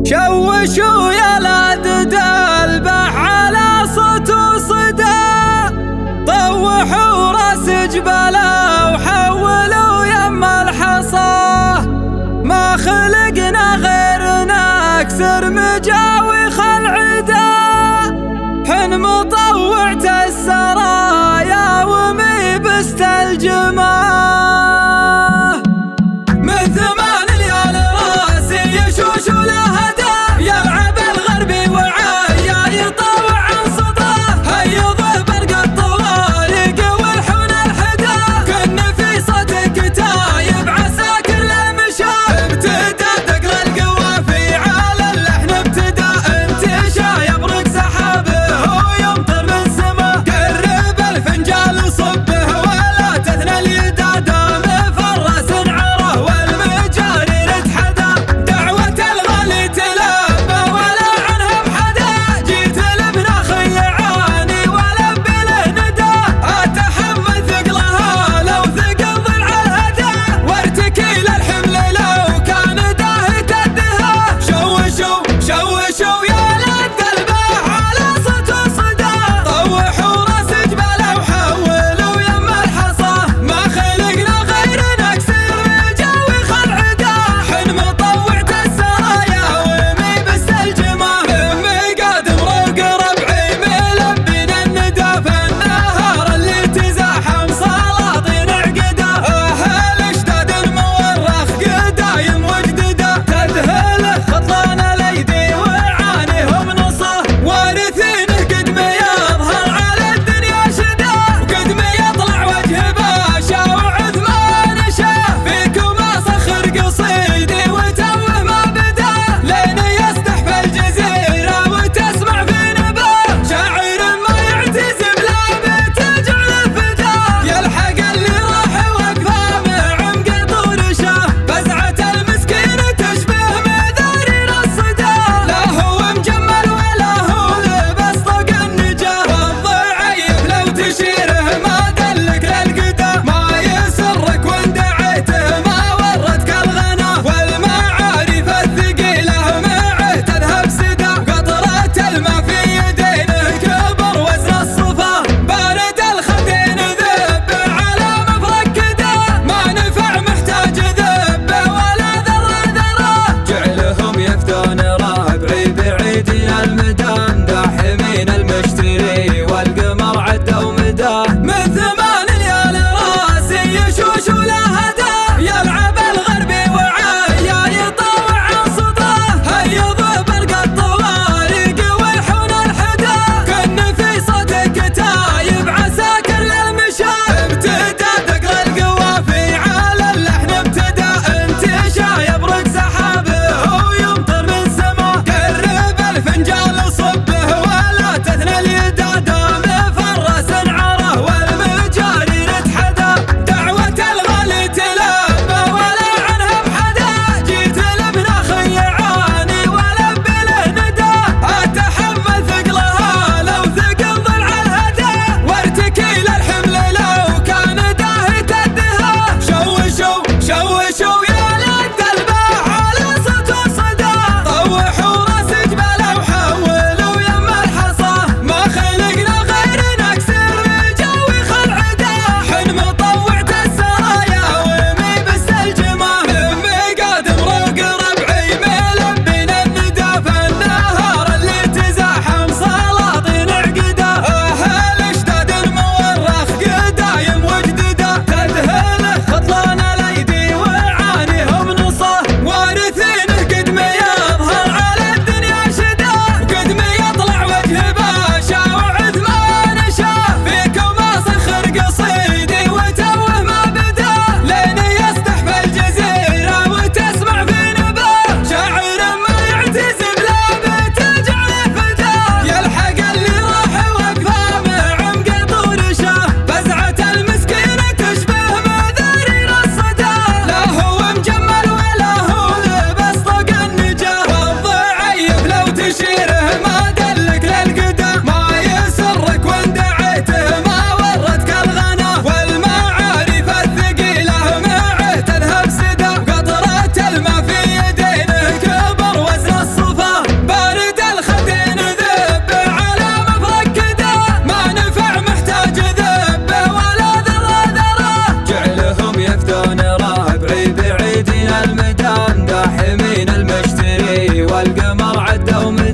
شوشوا يا لاد البح على صوت وصدى، طوحوا راس جبله وحولوا يم الحصى. ما خلقنا غير نكسر مجاوخ العدا، حن مطوعة السرايا ومي بستلجمه. من 8 ليال راسي يشوش لهدا، يلعب الغربي وعيا يطاوع عن صداه. هيضه برق الطوارق والحون الحدا، كن في صدق تايب عساكر للمشا. ابتدى ثقل القوافي على اللحن، ابتدى انتشا يبرق سحابه ويمطر من سما. قرب الفنجال وصبه ولا تثنى اليدا، دوم